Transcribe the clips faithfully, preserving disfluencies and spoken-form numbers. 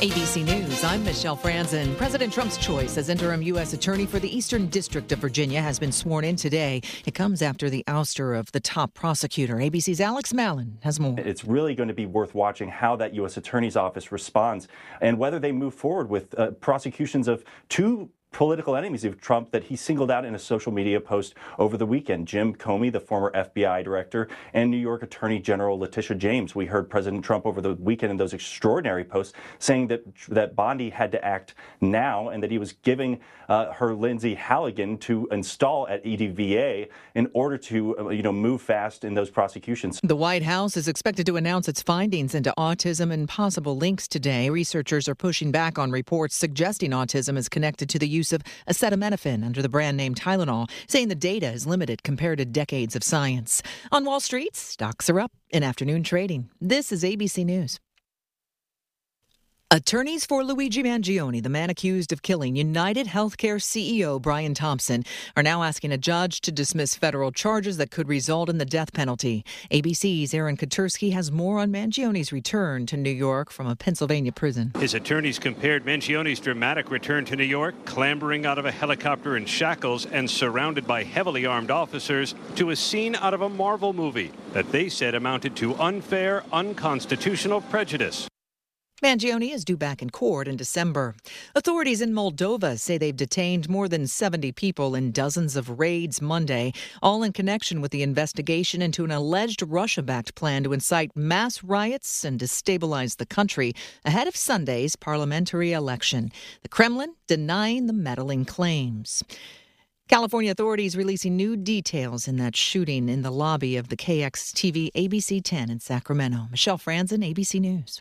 A B C News, I'm Michelle Franzen. President Trump's choice as interim U S attorney for the Eastern District of Virginia has been sworn in today. It comes after the ouster of the top prosecutor. A B C's Alex Mallon has more. It's really going to be worth watching how that U S attorney's office responds and whether they move forward with uh, prosecutions of two political enemies of Trump that he singled out in a social media post over the weekend. Jim Comey, the former F B I director, and New York Attorney General Letitia James. We heard President Trump over the weekend in those extraordinary posts saying that that Bondi had to act now and that he was giving uh, her Lindsay Halligan to install at E D V A in order to, uh, you know, move fast in those prosecutions. The White House is expected to announce its findings into autism and possible links today. Researchers are pushing back on reports suggesting autism is connected to the use of acetaminophen under the brand name Tylenol, saying the data is limited compared to decades of science. On Wall Street, stocks are up in afternoon trading. This is A B C News. Attorneys for Luigi Mangione, the man accused of killing United Healthcare C E O Brian Thompson, are now asking a judge to dismiss federal charges that could result in the death penalty. A B C's Aaron Katersky has more on Mangione's return to New York from a Pennsylvania prison. His attorneys compared Mangione's dramatic return to New York, clambering out of a helicopter in shackles and surrounded by heavily armed officers, to a scene out of a Marvel movie that they said amounted to unfair, unconstitutional prejudice. Mangione is due back in court in December. Authorities in Moldova say they've detained more than seventy people in dozens of raids Monday, all in connection with the investigation into an alleged Russia-backed plan to incite mass riots and destabilize the country ahead of Sunday's parliamentary election. The Kremlin denying the meddling claims. California authorities releasing new details in that shooting in the lobby of the K X T V A B C ten in Sacramento. Michelle Franzen, A B C News.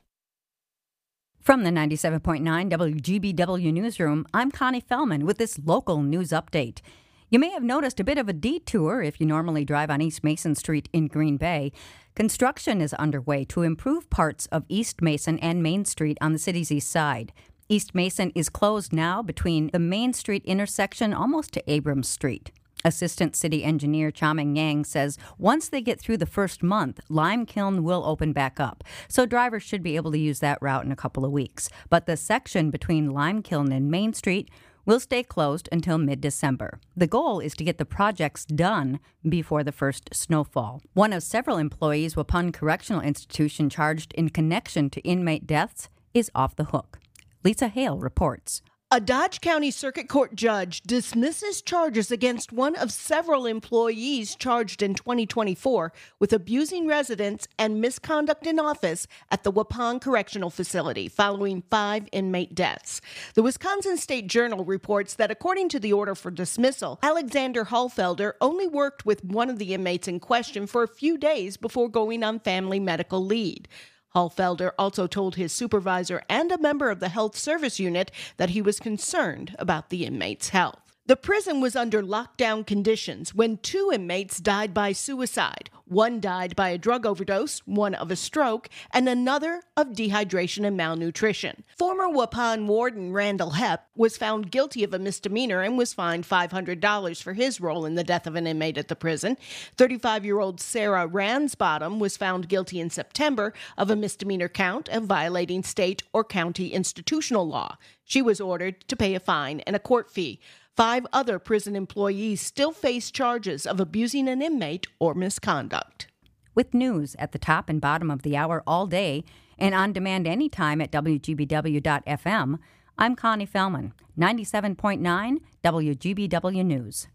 From the ninety-seven point nine W G B W Newsroom, I'm Connie Fellman with this local news update. You may have noticed a bit of a detour if you normally drive on East Mason Street in Green Bay. Construction is underway to improve parts of East Mason and Main Street on the city's east side. East Mason is closed now between the Main Street intersection almost to Abrams Street. Assistant City Engineer Chaming Yang says once they get through the first month, Lime Kiln will open back up, so drivers should be able to use that route in a couple of weeks. But the section between Lime Kiln and Main Street will stay closed until mid-December. The goal is to get the projects done before the first snowfall. One of several employees Waupun Correctional Institution charged in connection to inmate deaths is off the hook. Lisa Hale reports. A Dodge County Circuit Court judge dismisses charges against one of several employees charged in twenty twenty-four with abusing residents and misconduct in office at the Waupun Correctional Facility following five inmate deaths. The Wisconsin State Journal reports that according to the order for dismissal, Alexander Hallfelder only worked with one of the inmates in question for a few days before going on family medical leave. Hallfelder also told his supervisor and a member of the health service unit that he was concerned about the inmate's health. The prison was under lockdown conditions when two inmates died by suicide. One died by a drug overdose, one of a stroke, and another of dehydration and malnutrition. Former Waupun warden Randall Hepp was found guilty of a misdemeanor and was fined five hundred dollars for his role in the death of an inmate at the prison. thirty-five-year-old Sarah Ransbottom was found guilty in September of a misdemeanor count of violating state or county institutional law. She was ordered to pay a fine and a court fee. Five other prison employees still face charges of abusing an inmate or misconduct. With news at the top and bottom of the hour all day and on demand anytime at W G B W dot F M, I'm Connie Fellman, ninety-seven point nine W G B W News.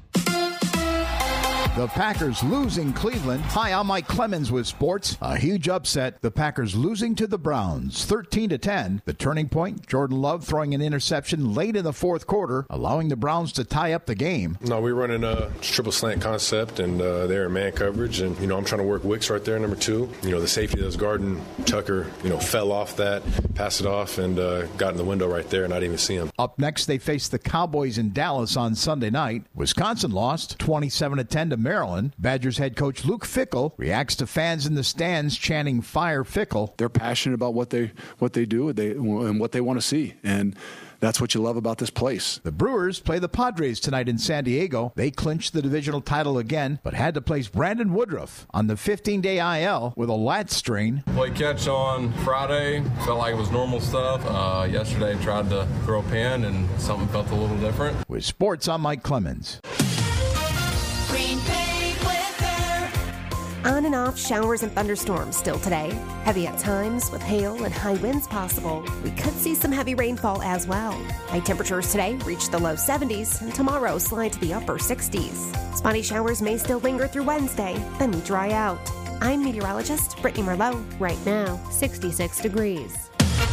The Packers losing Cleveland. Hi, I'm Mike Clemens with sports. A huge upset. The Packers losing to the Browns, thirteen to ten. The turning point, Jordan Love throwing an interception late in the fourth quarter, allowing the Browns to tie up the game. No, we're running a triple slant concept, and uh, they're in man coverage. And, you know, I'm trying to work Wicks right there, number two. You know, the safety that was guarding Tucker, you know, fell off that, passed it off, and uh, got in the window right there, and I didn't even see him. Up next, they face the Cowboys in Dallas on Sunday night. Wisconsin lost twenty-seven to ten to Maryland. Badgers head coach Luke Fickell reacts to fans in the stands chanting "Fire Fickell." They're passionate about what they what they do they, and what they want to see. And that's what you love about this place. The Brewers play the Padres tonight in San Diego. They clinched the divisional title again, but had to place Brandon Woodruff on the fifteen-day I L with a lat strain. Played catch on Friday. Felt like it was normal stuff. Uh, yesterday tried to throw a pin, and something felt a little different. With sports, I'm Mike Clemens. Green Bay weather. On and off showers and thunderstorms still today. Heavy at times with hail and high winds possible. We could see some heavy rainfall as well. High temperatures today reach the low seventies and tomorrow slide to the upper sixties. Spotty showers may still linger through Wednesday, then we dry out. I'm meteorologist Brittany Merlot. Right now, sixty-six degrees.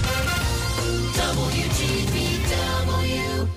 W G B W.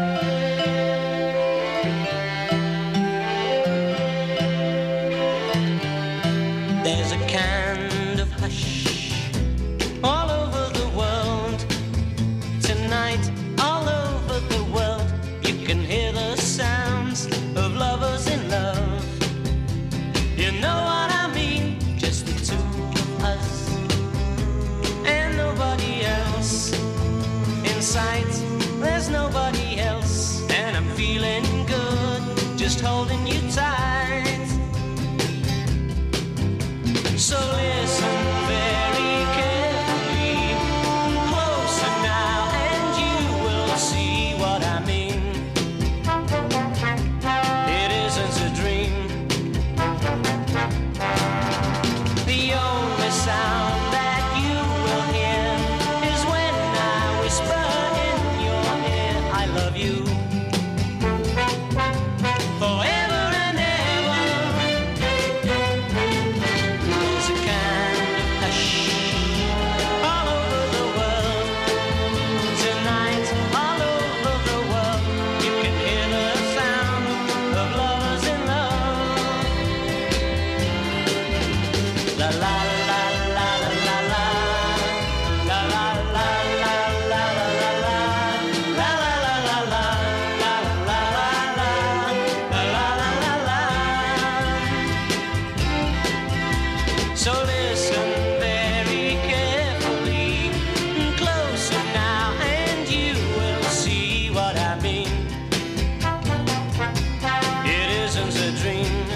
There's a kind of hush all over the world. Tonight, all over the world, you can hear the sounds of lovers in love. You know what I mean? Just the two of us and nobody else. In sight, there's nobody else, and I'm feeling good, just holding you tight. So listen very carefully, closer now, and you will see what I mean. It isn't a dream. The only sound that you will hear is when I whisper in your ear, I love you. Forever and ever. There's a kind of hush all over the world. Tonight, all over the world, you can hear the sound of lovers in love. La la la la la la la. La la la la la la la la. La la la la la. La la la la. La la la la. So listen very carefully, closer now, and you will see what I mean. It isn't a dream.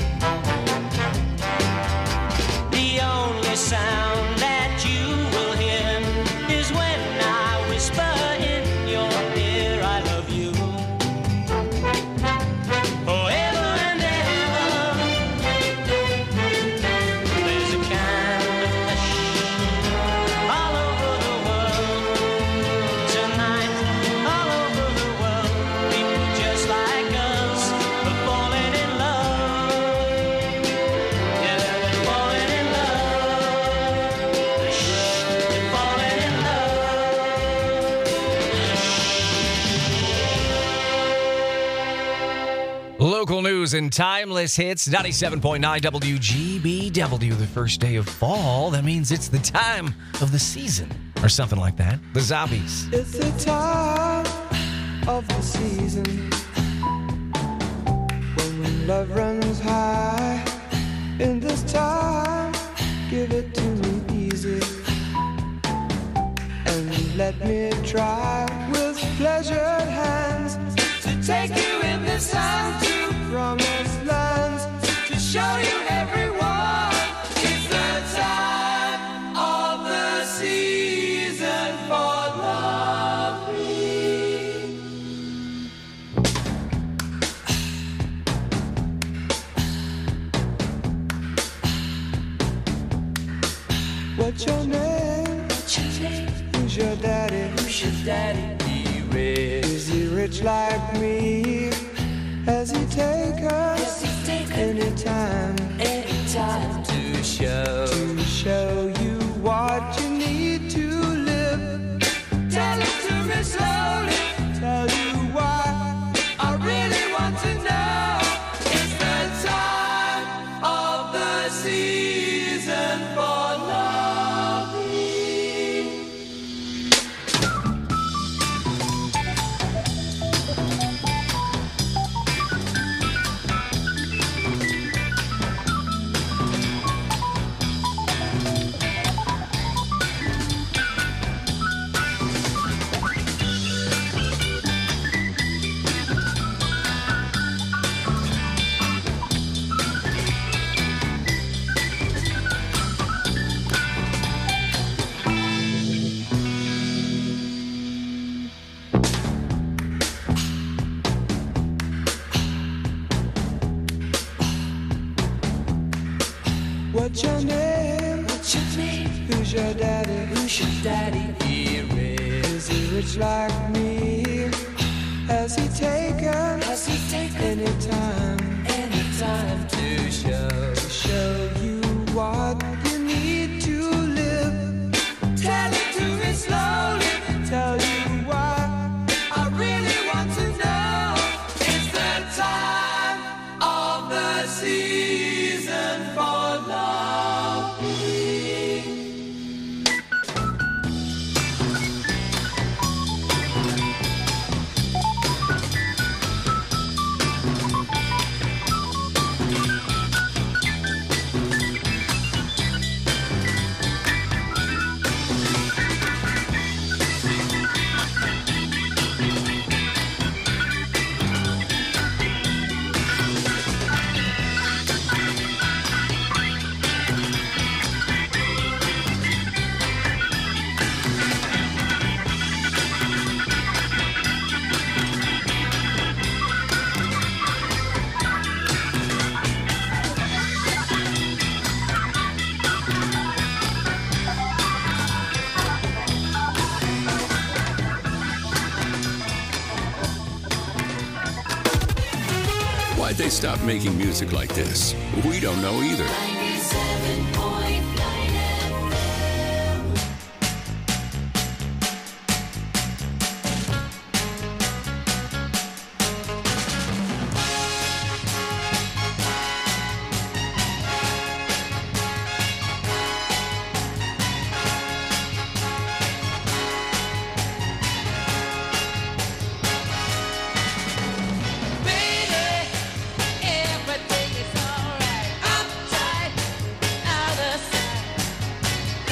The only sound that you will hear is when I whisper in your ear, I love you. Forever and ever. There's a kind of hush all over the world. Tonight, all over the world, people just like us are falling in love. Yeah, they're falling in love. Shh, they're falling in love. Local news and timeless hits, ninety-seven point nine W G B W. The first day of fall, that means it's the time of the season, or something like that. The Zombies. It's the time of the season when love runs high. In this time, give it to me easy and let me try with pleasured hands to take you in this time to promised lands, to show you everyone. It's the time of the season for loving. What's your name? What's your name? Who's your daddy? Who's your daddy? He rich. Is he rich like me? Has he take us anytime? Anytime to show to show you what you need to live. Tell it to me slowly. Tell you why I really want to know. It's the time of the season for loving. What's your name? What's your name? Who's your daddy? Who's your daddy? He rich. Is he rich like me? Has he taken? Has he taken any time? Any time to show show you what you need to live? Tell it to me slowly. Tell you what I really want to know. It's the time of the season for love. Why'd they stop making music like this? We don't know either. ninety-seven point nine F M. Everything is alright. Uptight, out of sight.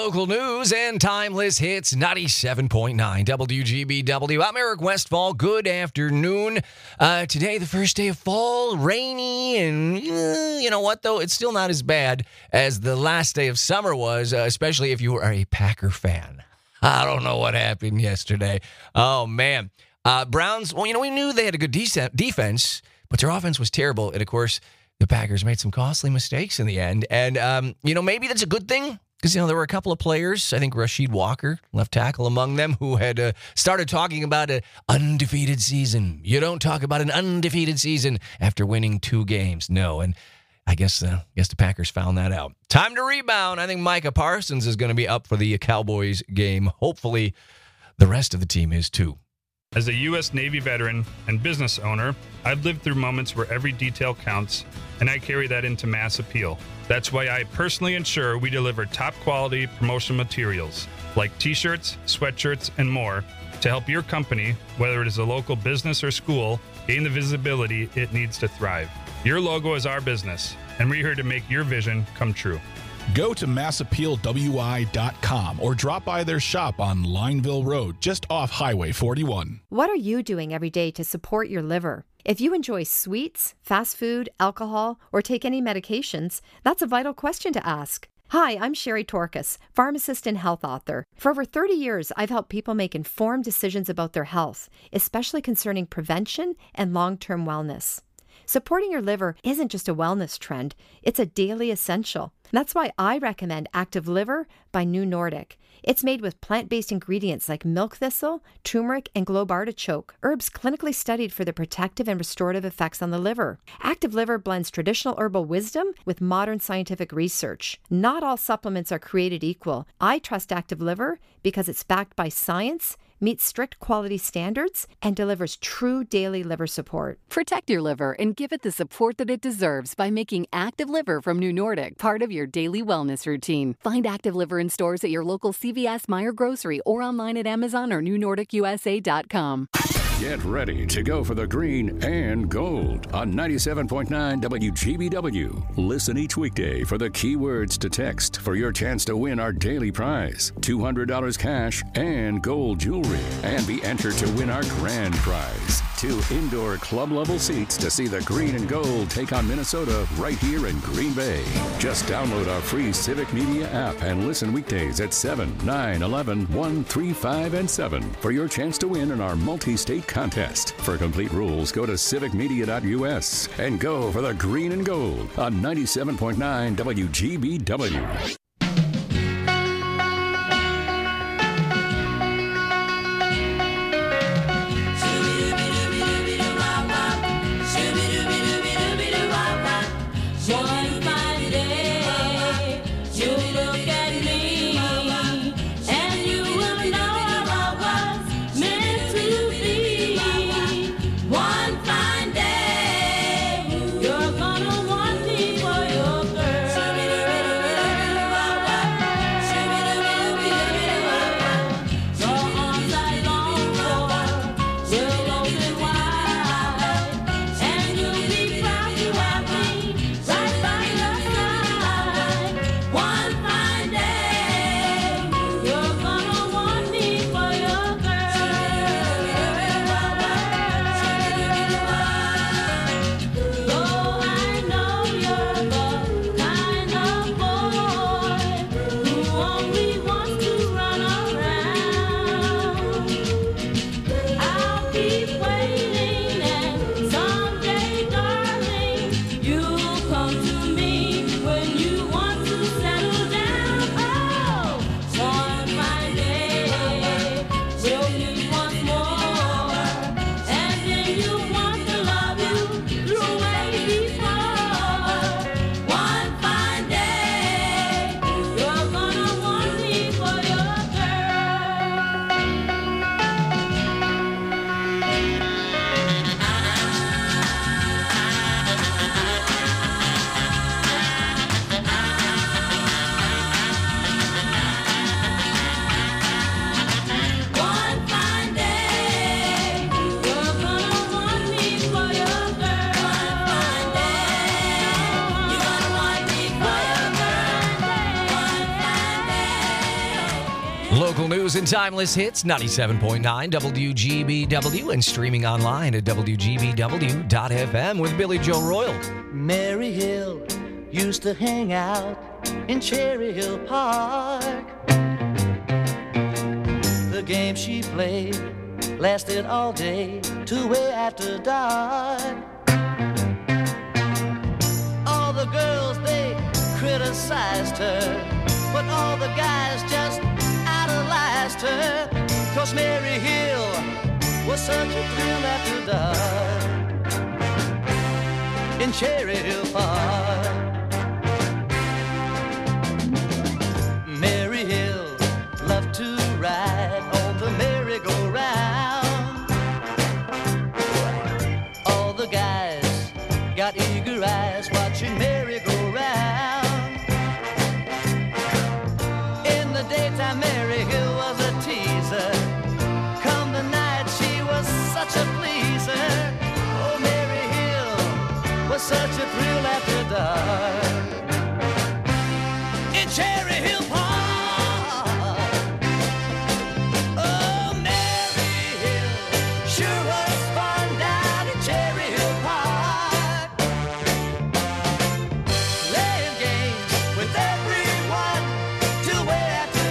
local news and timeless hits, ninety-seven point nine W G B W. I'm Eric Westfall. Good afternoon. Uh, today, the first day of fall, rainy, and uh, you know what, though? It's still not as bad as the last day of summer was, uh, especially if you are a Packer fan. I don't know what happened yesterday. Oh, man. Uh, Browns, well, you know, we knew they had a good de- defense, but their offense was terrible. And, of course, the Packers made some costly mistakes in the end. And, um, you know, maybe that's a good thing because, you know, there were a couple of players, I think Rasheed Walker, left tackle among them, who had uh, started talking about an undefeated season. You don't talk about an undefeated season after winning two games. No, and I guess, uh, I guess the Packers found that out. Time to rebound. I think Micah Parsons is going to be up for the Cowboys game. Hopefully the rest of the team is too. As a U S Navy veteran and business owner, I've lived through moments where every detail counts, and I carry that into mass appeal. That's why I personally ensure we deliver top-quality promotional materials like T-shirts, sweatshirts, and more to help your company, whether it is a local business or school, gain the visibility it needs to thrive. Your logo is our business, and we're here to make your vision come true. Go to mass appeal w i dot com or drop by their shop on Lineville Road, just off Highway forty-one. What are you doing every day to support your liver? If you enjoy sweets, fast food, alcohol, or take any medications, that's a vital question to ask. Hi, I'm Sherry Torkas, pharmacist and health author. For over thirty years, I've helped people make informed decisions about their health, especially concerning prevention and long-term wellness. Supporting your liver isn't just a wellness trend, it's a daily essential. That's why I recommend Active Liver by New Nordic. It's made with plant-based ingredients like milk thistle, turmeric, and globe artichoke, herbs clinically studied for their protective and restorative effects on the liver. Active Liver blends traditional herbal wisdom with modern scientific research. Not all supplements are created equal. I trust Active Liver because it's backed by science, meets strict quality standards, and delivers true daily liver support. Protect your liver and give it the support that it deserves by making Active Liver from New Nordic part of your daily wellness routine. Find Active Liver in stores at your local C V S, Meijer Grocery, or online at Amazon or new nordic u s a dot com. Get ready to go for the green and gold on ninety-seven point nine W G B W. Listen each weekday for the keywords to text for your chance to win our daily prize, two hundred dollars cash and gold jewelry, and be entered to win our grand prize, two indoor club-level seats to see the green and gold take on Minnesota right here in Green Bay. Just download our free Civic Media app and listen weekdays at seven, nine, eleven, one, three, five, and seven for your chance to win in our multi-state contest. For complete rules, go to civic media dot u s and go for the green and gold on ninety-seven point nine W G B W. news and timeless hits, ninety-seven point nine W G B W, and streaming online at W G B W dot F M with Billy Joe Royal. Mary Hill used to hang out in Cherry Hill Park. The game she played lasted all day to way after dark. All the girls, they criticized her, but all the guys just idolized her. 'Cause Mary Hill was such a thrill after dark in Cherry Hill Park. Mary Hill loved to ride on the merry-go-round. All the guys got eager eyes watching Mary go round. In the daytime, Mary Hill was a teaser. Come the night, she was such a pleaser. Oh, Mary Hill was such a thrill after dark in Cherry Hill Park. Oh, Mary Hill sure was fun down in Cherry Hill Park. Playing games with everyone till way after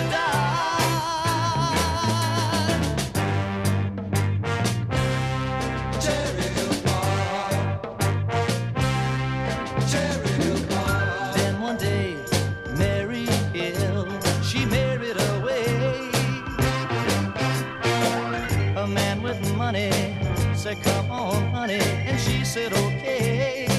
dark. Cherry Hill Park. Cherry Hill Park. Then one day, Mary Hill, she married away. A man with money said, "Come on, honey," and she said, "Okay."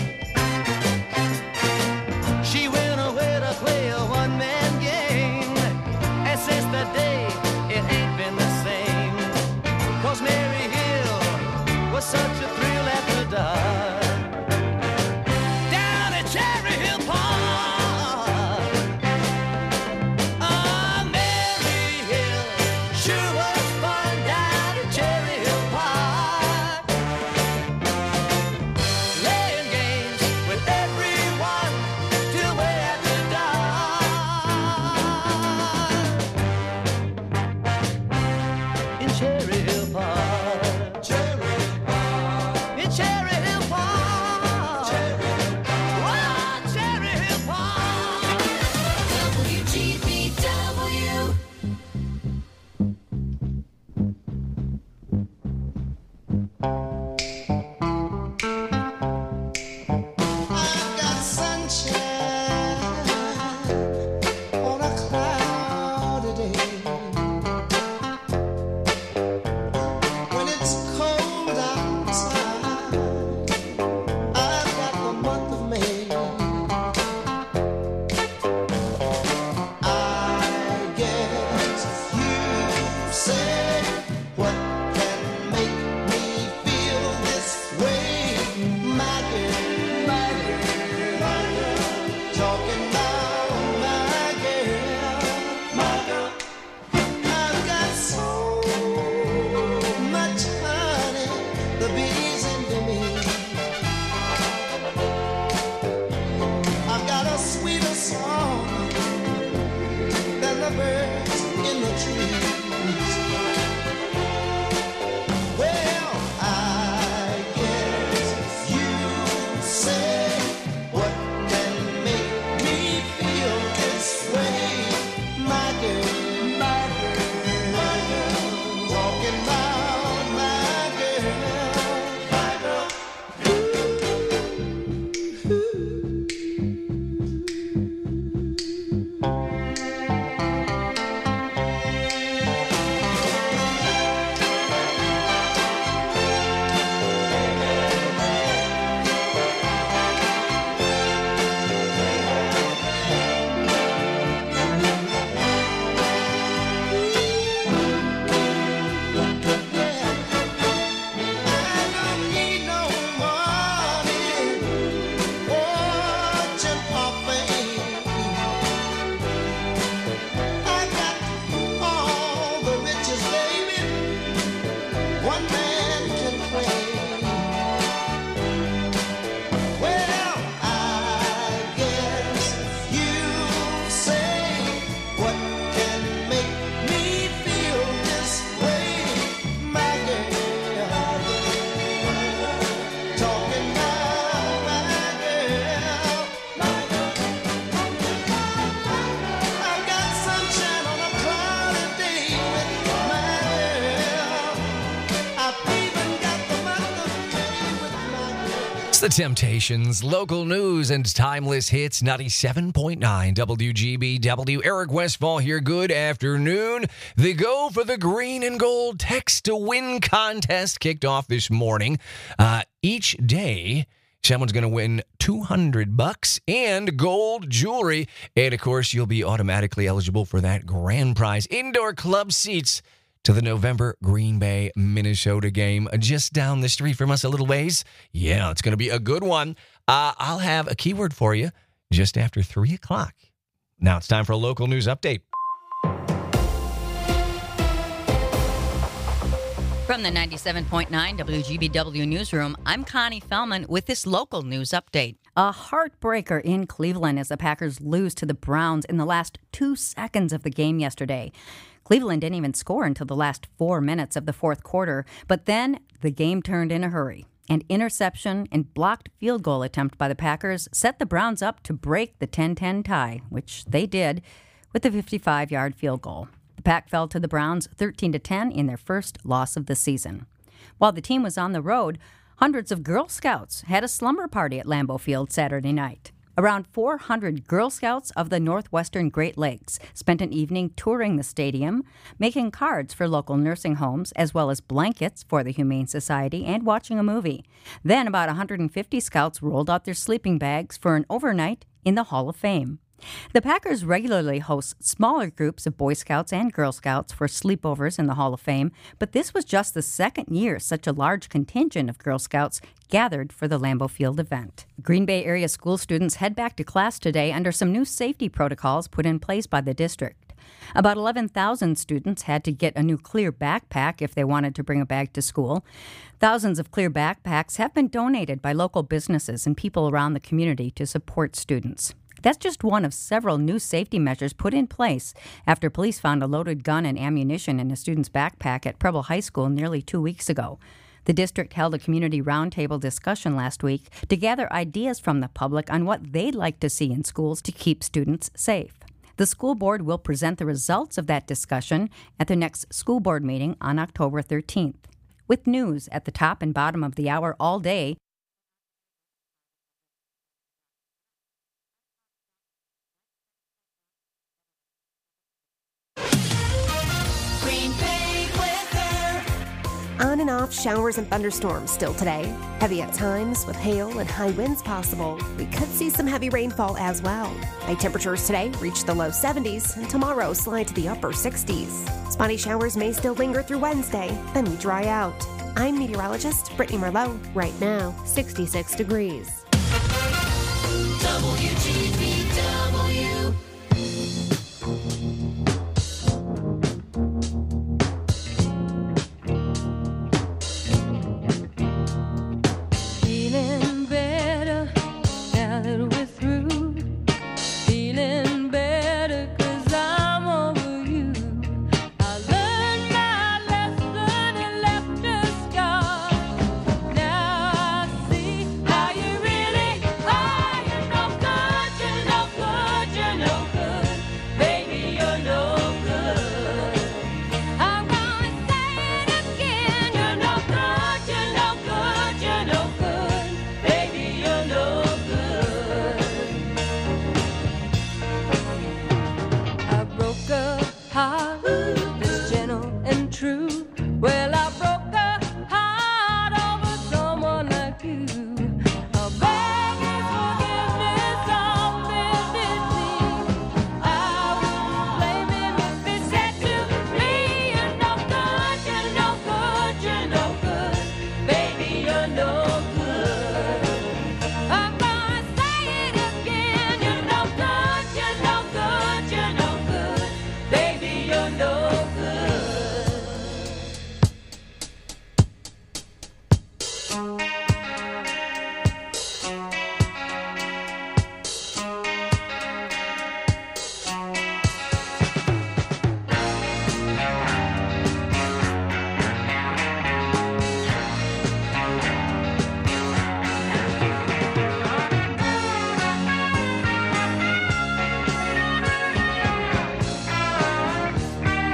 She went away to play a one-man game, and since that day, it ain't been the same. 'Cause Mary Hill was such a thrill after dark down at Cherry Hill Park. Oh, Mary Hill sure was fun down at Cherry Hill Park. Playing games with everyone till way after dark in Cherry Hill Park. Cherry Hill Park. In Cherry Hill Park. Cherry Hill Park. Oh, Cherry Hill Park. W G B W. Got sunshine on a cloudy day. When it's cold outside, I've got the month of May. I guess you say, what can make me feel this way, my girl, my girl, my girl, talking about my girl, my girl. I've got so much honey, the bees envy me. I've got a sweeter song than the birds in the trees. It's the Temptations, local news and timeless hits, ninety-seven point nine W G B W. Eric Westfall here. Good afternoon. The Go for the Green and Gold Text to Win contest kicked off this morning. Uh, each day, someone's going to win two hundred bucks and gold jewelry. And, of course, you'll be automatically eligible for that grand prize, indoor club seats to the November Green Bay, Minnesota game just down the street from us a little ways. Yeah, it's going to be a good one. Uh, I'll have a keyword for you just after three o'clock. Now it's time for a local news update. From the ninety-seven point nine W G B W newsroom, I'm Connie Fellman with this local news update. A heartbreaker in Cleveland as the Packers lose to the Browns in the last two seconds of the game yesterday. Cleveland didn't even score until the last four minutes of the fourth quarter, but then the game turned in a hurry. An interception and blocked field goal attempt by the Packers set the Browns up to break the ten ten tie, which they did with a fifty-five-yard field goal. The Pack fell to the Browns thirteen to ten in their first loss of the season. While the team was on the road, hundreds of Girl Scouts had a slumber party at Lambeau Field Saturday night. Around four hundred Girl Scouts of the Northwestern Great Lakes spent an evening touring the stadium, making cards for local nursing homes, as well as blankets for the Humane Society, and watching a movie. Then about one hundred fifty Scouts rolled out their sleeping bags for an overnight in the Hall of Fame. The Packers regularly host smaller groups of Boy Scouts and Girl Scouts for sleepovers in the Hall of Fame, but this was just the second year such a large contingent of Girl Scouts gathered for the Lambeau Field event. Green Bay area school students head back to class today under some new safety protocols put in place by the district. About eleven thousand students had to get a new clear backpack if they wanted to bring a bag to school. Thousands of clear backpacks have been donated by local businesses and people around the community to support students. That's just one of several new safety measures put in place after police found a loaded gun and ammunition in a student's backpack at Preble High School nearly two weeks ago. The district held a community roundtable discussion last week to gather ideas from the public on what they'd like to see in schools to keep students safe. The school board will present the results of that discussion at the next school board meeting on October thirteenth. With news at the top and bottom of the hour all day, On and off showers and thunderstorms still today. Heavy at times with hail and high winds possible. We could see some heavy rainfall as well. High temperatures today reach the low seventies and tomorrow slide to the upper sixties. Spotty showers may still linger through Wednesday, then we dry out. I'm meteorologist Brittany Merlot. Right now, sixty-six degrees. W G B W. Feeling better now that we're through. Feeling better 'cause I'm over you. I learned my lesson and left a scar. Now I see how you really are. You're no good, you're no good, you're no good. Baby, you're no good. I'm gonna say it again. You're no good, you're no good, you're no good. Baby, you're no good. I broke a heart that's gentle and true. Well, I broke a heart over someone like you. I'll beg your forgiveness on bended knee. I wouldn't blame him if he said to me, you're no good, you're no good, you're no good. Baby, you're no good. I'm gonna say it again. You're no good, you're no good, you're no good. Baby, you're no good.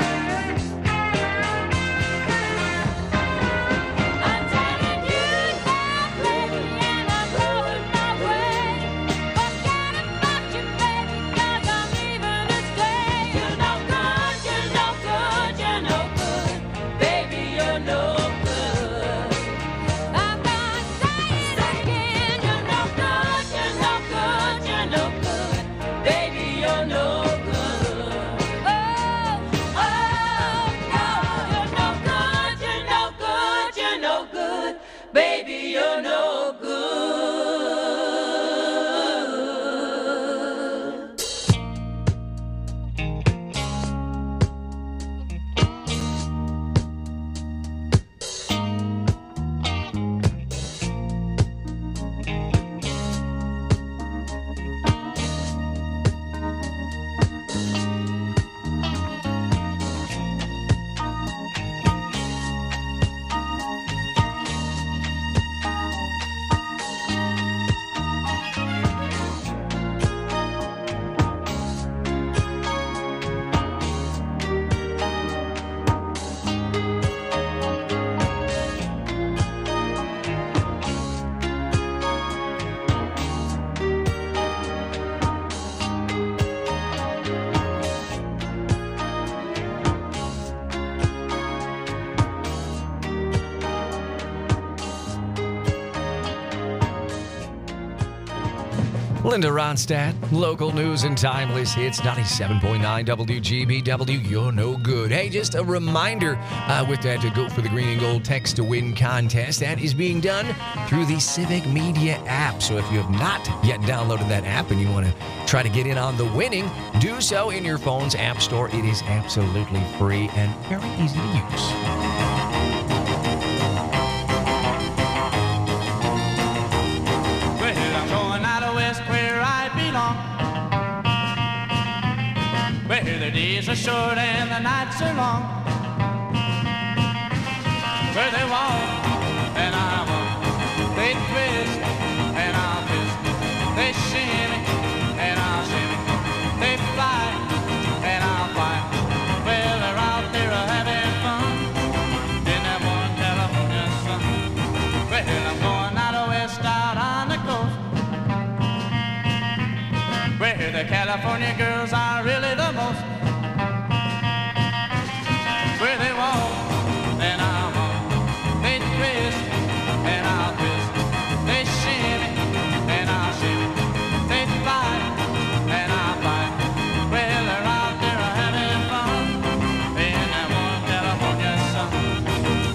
I'm telling you you're no good. Linda Ronstadt, local news and timeless hits, ninety-seven point nine W G B W, you're no good. Hey, just a reminder uh, with that to Go for the Green and Gold Text to Win contest. That is being done through the Civic Media app. So if you have not yet downloaded that app and you want to try to get in on the winning, do so in your phone's app store. It is absolutely free and very easy to use. Where the days are short and the nights are long, where they walk and I walk, they twist and I'll twist, they shimmy and I'll shimmy, they fly and I'll fly. Well, they're out there having fun in that one California sun. Well, I'm going out west, out on the coast, where the California girls are really the most. Where they walk and I walk, they twist and I'll twist, they shimmy and I'll shimmy, they fly and I'll fly. Well, they're out there having fun in that one California sun.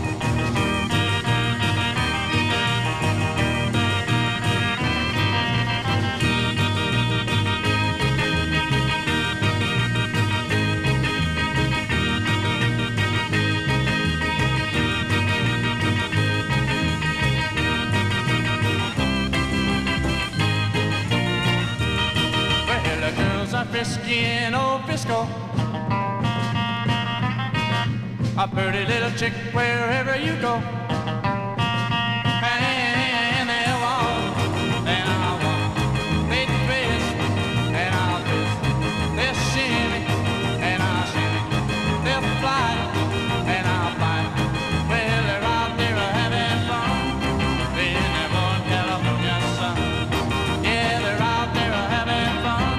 Frisky in old Frisco, a pretty little chick wherever you go. And they walk, and I'll walk, they twist, and I'll twist, they'll shimmy, and I'll shimmy, they'll fly, and I'll fly. Well, they're out there having fun in that one California sun. Yeah, they're out there having fun.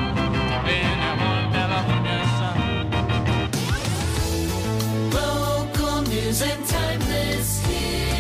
Local news and timeless hits.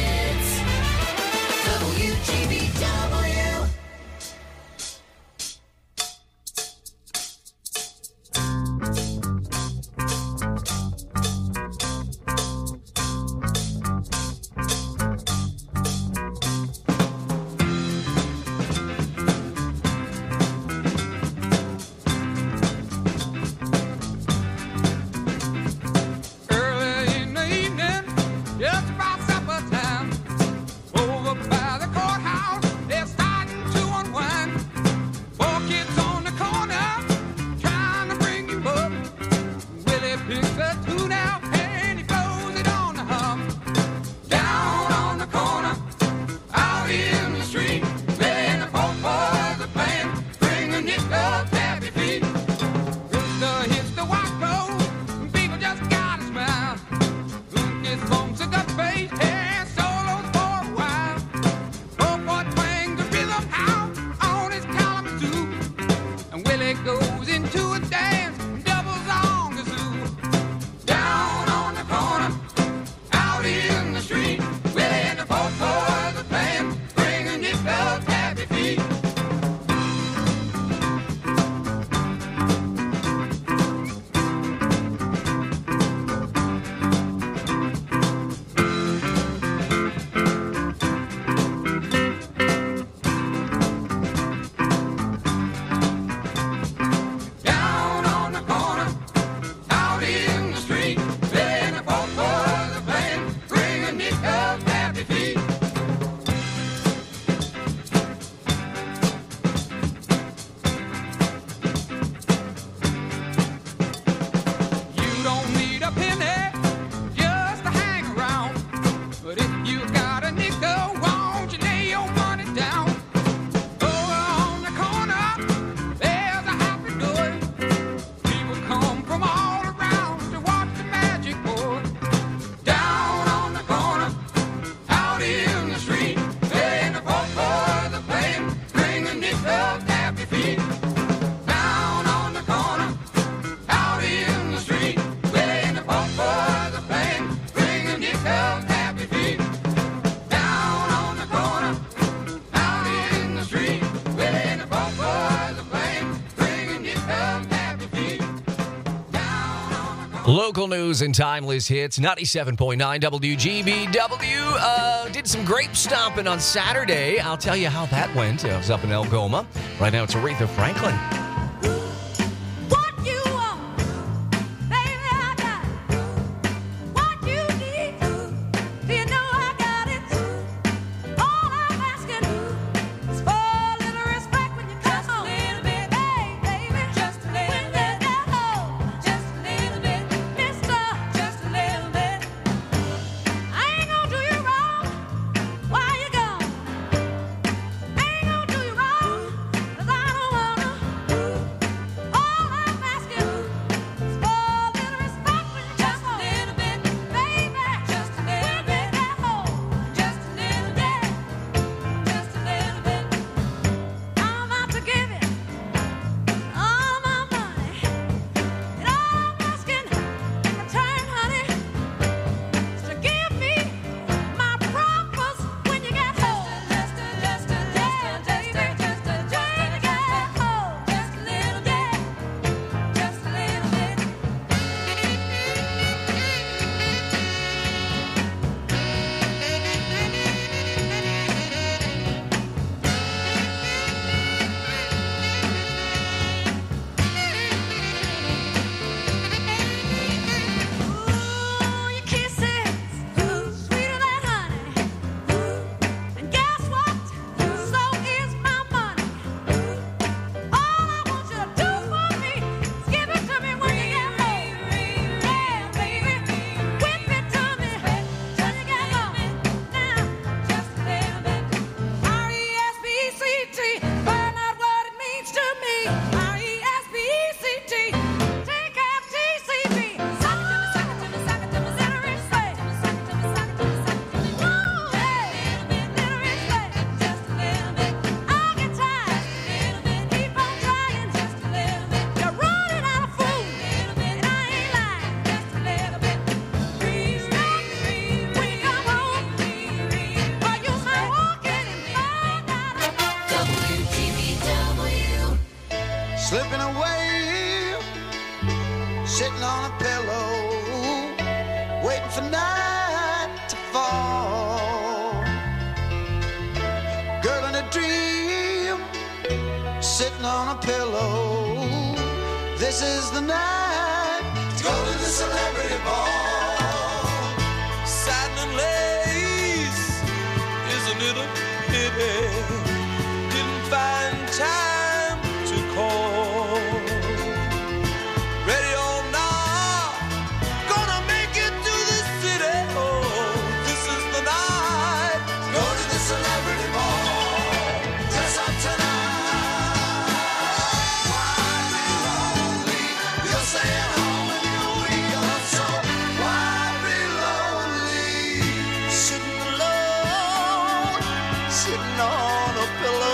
local news and timeless hits. ninety-seven point nine W G B W. Uh, did some grape stomping on Saturday. I'll tell you how that went. I was up in Algoma. Right now it's Aretha Franklin. Slipping away, sitting on a pillow, waiting for night to fall. Girl in a dream, sitting on a pillow. This is the night to go to the celebrity ball. Satin and lace, isn't it a pity? Didn't find time to call. Ready or not, gonna make it to the city. Oh, this is the night. Go to the celebrity ball. Dress up tonight. Why be lonely? You're staying home and you'll be alone. So why be lonely? Sitting alone, sitting on a pillow.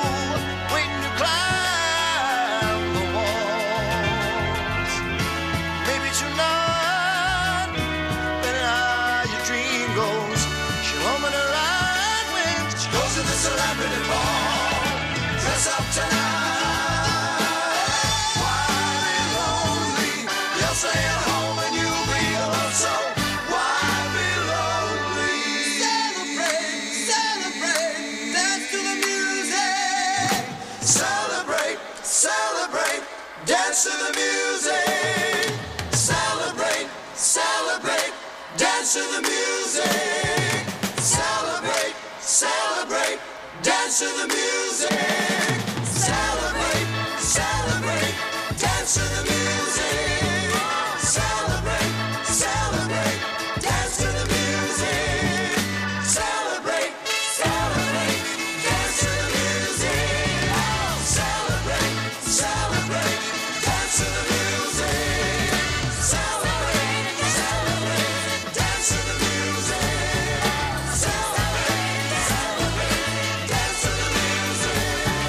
Celebrity ball, dress up tonight. Why be lonely? You'll stay at home and you'll be alone. So why be lonely? Celebrate, celebrate, dance to the music. Celebrate, celebrate, dance to the music. Celebrate, celebrate, dance to the music. Celebrate, celebrate. Dance to the music. Celebrate, celebrate, dance to the music. Celebrate, celebrate, dance to the music. Celebrate, celebrate, dance to the music. Celebrate, celebrate, dance to the music. Celebrate, celebrate, dance to the music. Celebrate, celebrate.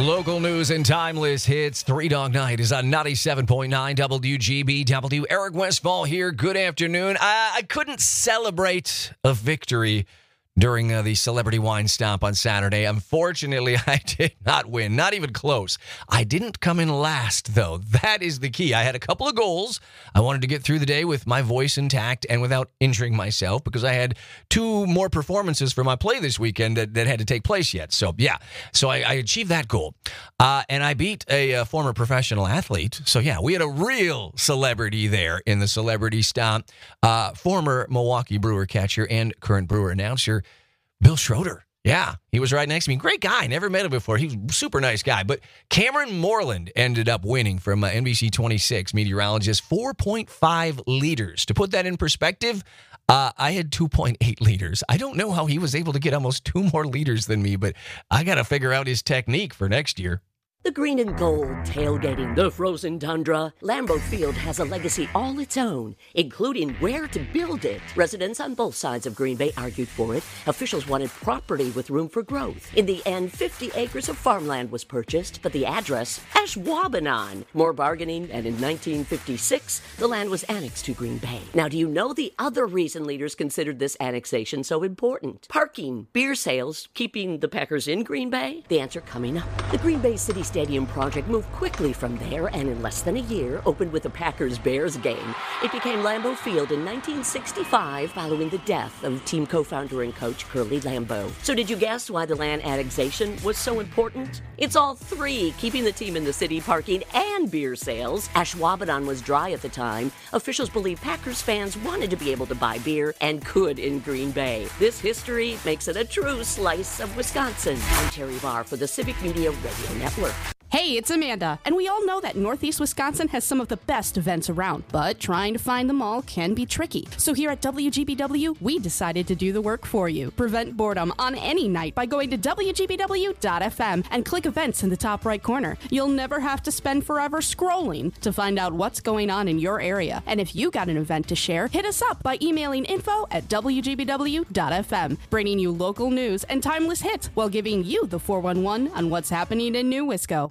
Local news and timeless hits. Three Dog Night is on ninety-seven point nine W G B W. Eric Westfall here. Good afternoon. I, I couldn't celebrate a victory during uh, the Celebrity Wine Stomp on Saturday. Unfortunately, I did not win. Not even close. I didn't come in last, though. That is the key. I had a couple of goals. I wanted to get through the day with my voice intact and without injuring myself because I had two more performances for my play this weekend that, that had to take place yet. So, yeah. So I, I achieved that goal. Uh, and I beat a, a former professional athlete. So, yeah, we had a real celebrity there in the Celebrity Stomp. Uh, former Milwaukee Brewer catcher and current Brewer announcer, Bill Schroeder. Yeah, he was right next to me. Great guy. Never met him before. He was a super nice guy. But Cameron Moreland ended up winning from uh, N B C twenty-six meteorologist, four point five liters. To put that in perspective, uh, I had two point eight liters. I don't know how he was able to get almost two more liters than me, but I got to figure out his technique for next year. The green and gold, tailgating the frozen tundra, Lambeau Field has a legacy all its own, including where to build it. Residents on both sides of Green Bay argued for it. Officials wanted property with room for growth. In the end, fifty acres of farmland was purchased, but the address, Ashwaubenon. More bargaining, and in nineteen fifty-six, the land was annexed to Green Bay. Now, do you know the other reason leaders considered this annexation so important? Parking, beer sales, keeping the Packers in Green Bay? The answer coming up. The Green Bay City Stadium project moved quickly from there and in less than a year opened with a Packers-Bears game. It became Lambeau Field in nineteen sixty-five following the death of team co-founder and coach Curly Lambeau. So did you guess why the land annexation was so important? It's all three, keeping the team in the city, parking, and beer sales. Ashwaubenon was dry at the time. Officials believe Packers fans wanted to be able to buy beer and could in Green Bay. This history makes it a true slice of Wisconsin. I'm Terry Barr for the Civic Media Radio Network. Hey, it's Amanda, and we all know that Northeast Wisconsin has some of the best events around, but trying to find them all can be tricky. So here at W G B W, we decided to do the work for you. Prevent boredom on any night by going to W G B W dot F M and click events in the top right corner. You'll never have to spend forever scrolling to find out what's going on in your area. And if you got an event to share, hit us up by emailing info at W G B W dot F M, bringing you local news and timeless hits while giving you the four one one on what's happening in New Wisco.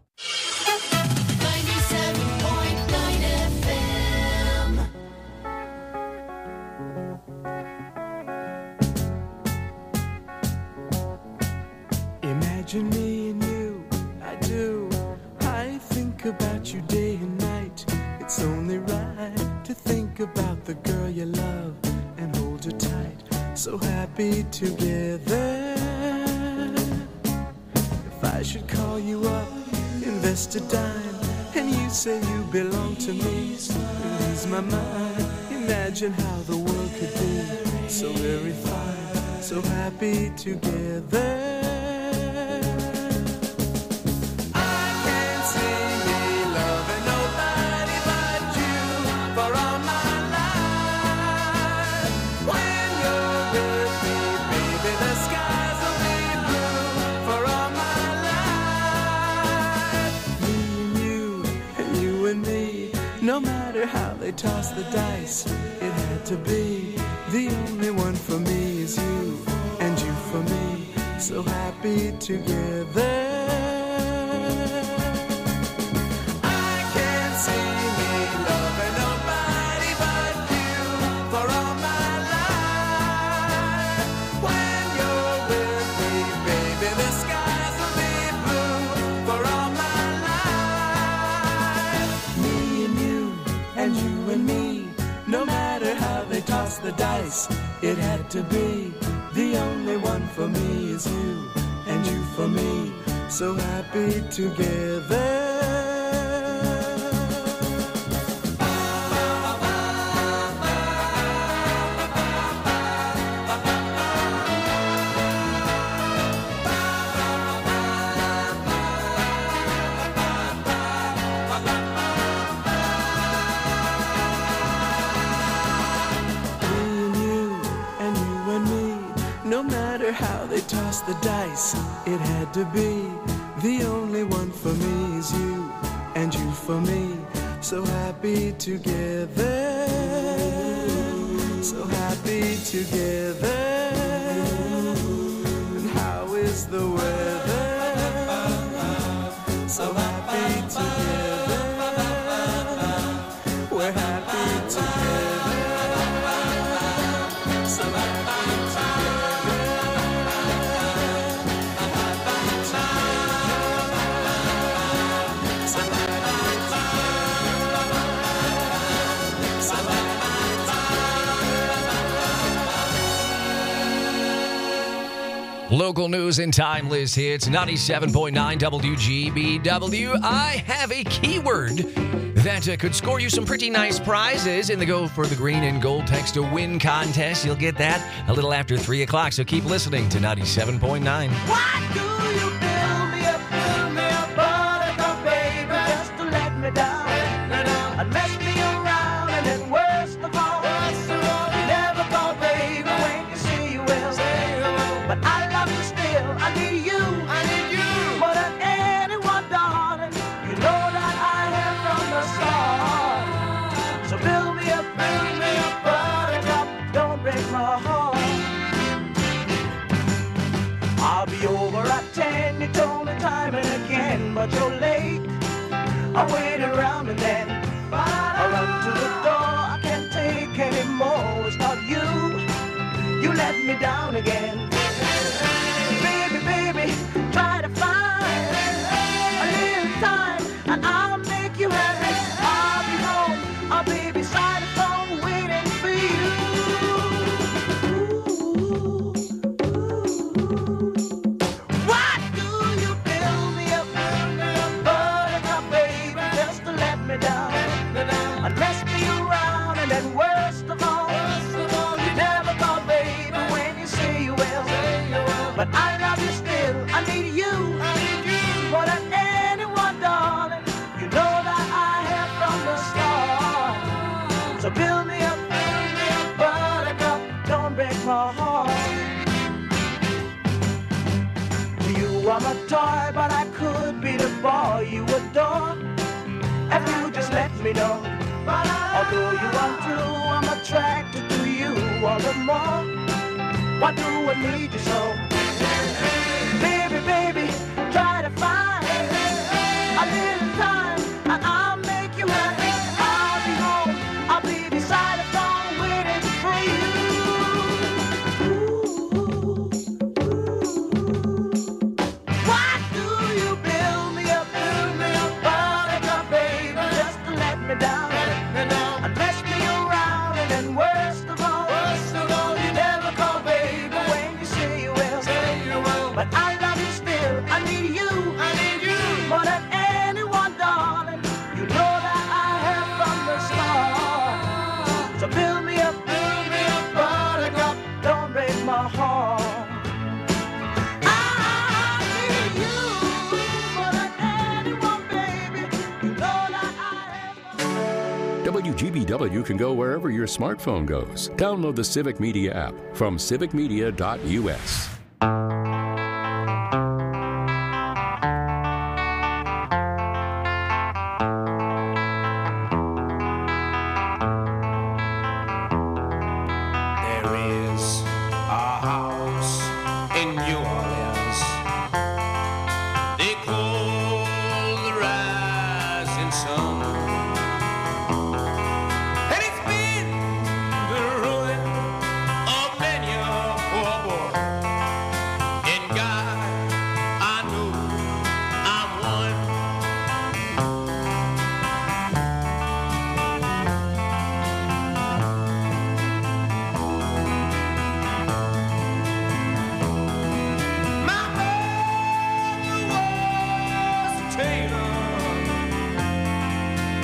ninety-seven point nine F M. Imagine me and you, I do. I think about you day and night. It's only right to think about the girl you love and hold her tight. So happy together. If I should call you up, invest a dime, and you say you belong to me, lose my mind. Imagine how the world could be so very fine, so happy together. I can't see me loving nobody but you for all my life. When you're with me, baby, the skies will be blue for all my life. Me and you, and you and me, no matter how they toss the dice, it had to be. The only one for me is you, and you for me, so happy together. I can't see me loving nobody but you for all my life. When you're with me, baby, the skies will be blue for all my life. Me and you, and you and me, no matter how they toss the dice, it had to be. The only one for me is you, and you for me, so happy together. No matter how they toss the dice, it had to be. The only one for me is you, and you for me, so happy together. So happy together. And how is the weather? so happy together. We're happy together. So happy together. So happy together. So Local news and timeless hits, ninety-seven point nine W G B W. I have a keyword that uh, could score you some pretty nice prizes in the Go for the Green and Gold Text to Win contest. You'll get that a little after three o'clock, so keep listening to ninety-seven point nine. Why do you build me up, build me up, buttercup, baby, just to let me down, and mess me around, and then worst of all, you never call, baby, when you say you will, but I love you still, I need you, I need you, more than anyone, darling, you know that I have from the start, so build me up, build me up, buttercup, don't break my heart. I'll be over at ten, you told me time and again, but you're late. I wait around and then I run to the door, I can't take anymore, it's not you, you let me down again. Baby, baby, try to find a little time and I'll make you happy. I'll be home, I'll be beside the phone waiting for you. Why do you build me up, buttercup, baby, just to let me down, and mess me around, and then worst of all, you never call, baby, when you say you will, but I love you still, I need you, more than anyone, darling, you know that I have from the start, so build me up, build me up, buttercup, don't break my heart. You are my toy, but I could be the boy you adore if you just let me know. Although you are true, I'm attracted to you all the more. Why do I need you so? Baby, baby, try to find a little time and I'll make you happy. I'll be home, I'll be beside the phone waiting for you. Why do you build me up, build me up, buttercup, baby, just to let me down, and mess me around, and then worst of all, you never call, baby, when you say you will, but I love you still, I need you, more than anyone, darling, you know that I have from the start, so build me up, build me up, buttercup, don't break my heart. W G B W can go wherever your smartphone goes. Download the Civic Media app from civic media dot U S. There is a house in New Orleans they call the Rising Sun, and it's been the ruin of many a poor boy. And God, I know I'm one. My mother was a tailor,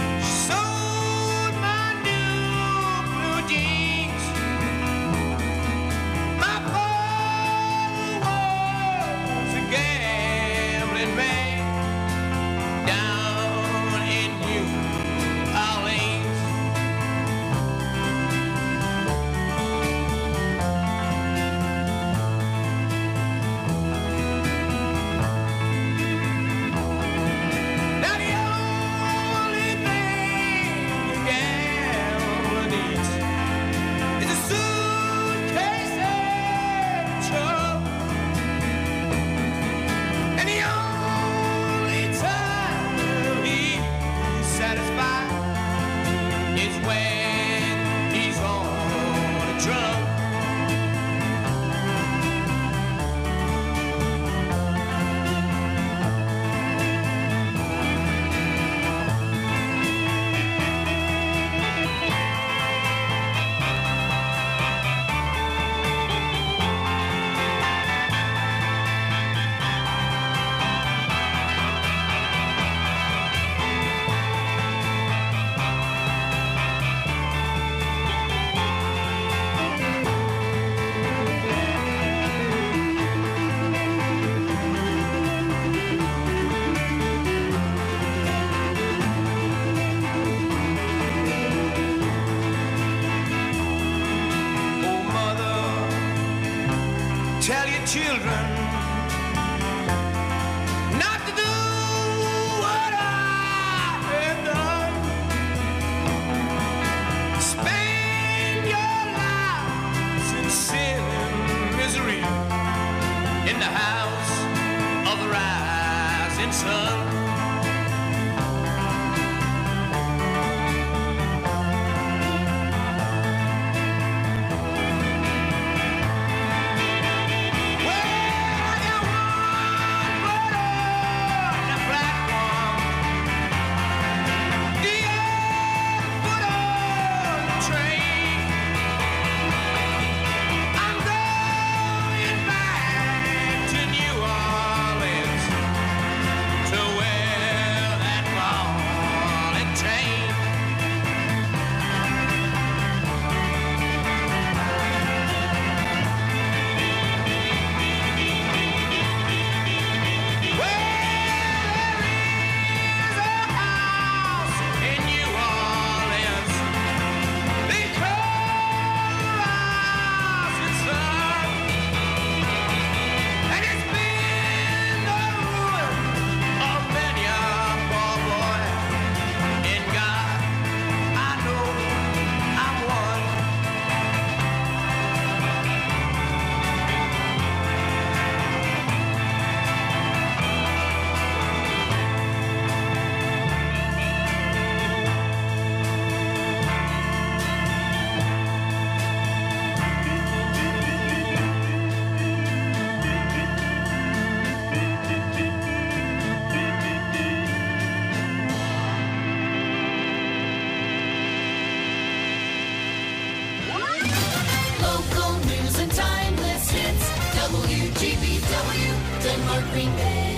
children not to do what I have done. Spend your lives in sin and misery in the house of the rising sun. Local news and timeless hits. W G B W, Denmark, Green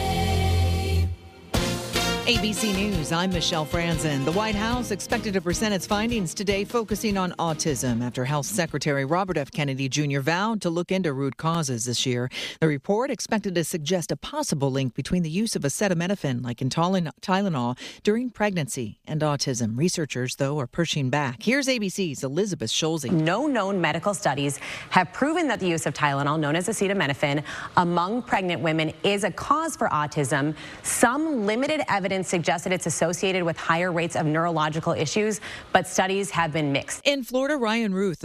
Bay. A B C News, I'm Michelle Franzen. The White House expected to present its findings today, focusing on autism after Health Secretary Robert F. Kennedy Junior vowed to look into root causes this year. The report expected to suggest a possible link between the use of acetaminophen, like in Tylenol, during pregnancy and autism. Researchers, though, are pushing back. Here's A B C's Elizabeth Scholze. No known medical studies have proven that the use of Tylenol, known as acetaminophen, among pregnant women is a cause for autism. Some limited evidence suggested it's associated with higher rates of neurological issues, but studies have been mixed. In Florida, Ryan Ruth